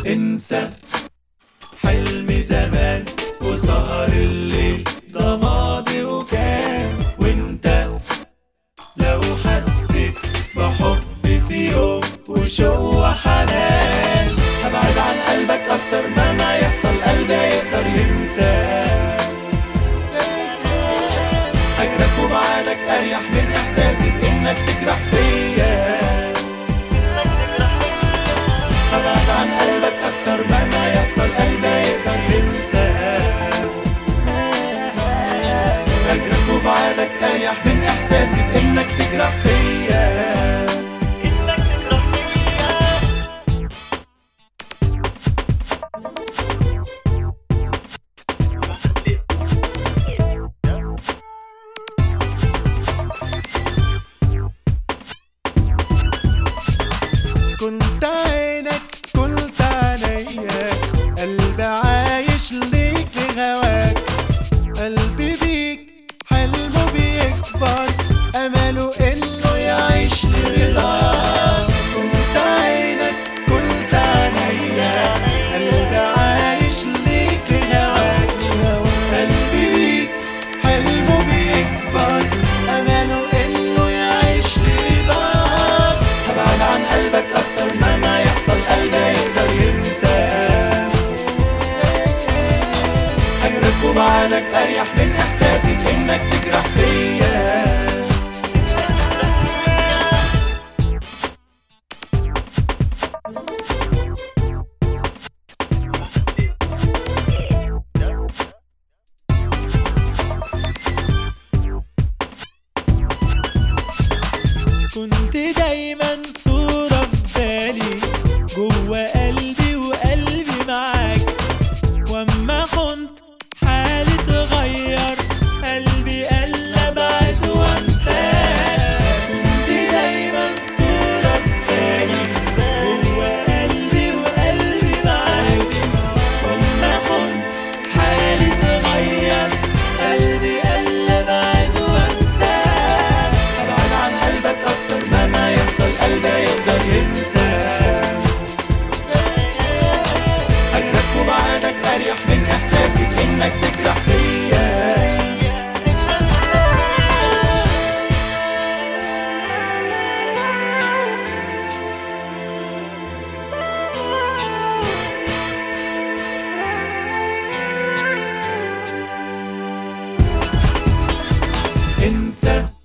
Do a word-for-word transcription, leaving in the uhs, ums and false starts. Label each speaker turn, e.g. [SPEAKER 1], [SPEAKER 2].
[SPEAKER 1] انسى حلم زمان وسهر الليل، ده ماضي وكان. وانت لو حسيت بحب في يوم وشوق وحنان، هبعد عن قلبك اكتر ما ما يحصل، قلبي يقدر ينساك. هجرك وبعدك اريح من احساسي انك تجرح فيا. هبعد عن قلبك اكتر ما ما يحصل، قلبي يقدر ينساك. هجرك وبعدك اريح من احساسي انك تجرح فيا.
[SPEAKER 2] كنت عينك كنت عينيا، قلبي عايش ليك لهواك. قلبي بيك حلمه بيكبر، امله انه يعيش لرضاك. كنت عينك كنت عينيا، قلبي عايش ليك لهواك. قلبي بيك حلمه بيكبر، امله انه يعيش لرضاك. هبعد عن قلبك اكتر ما ما يحصل، قلبي يقدر ينساك. هجرك وبعدك اريح من احساسي انك تجرح فيا. كنت دايما صورة في بالي جوا قلبي وقلبي معاك، واما كنت حالي اتغير قلبي قال ابعد وانساك. كنت دايما صورة في بالي جوا قلبي وقلبي معاك، واما كنت حالي اتغير قلبي قال ابعد وانساك. هبعد عن قلبك اكتر ما ما يحصل، قلبي يقدر ينساك. هجرك وبعدك اريح من احساسي انك تجرح فيا. انسى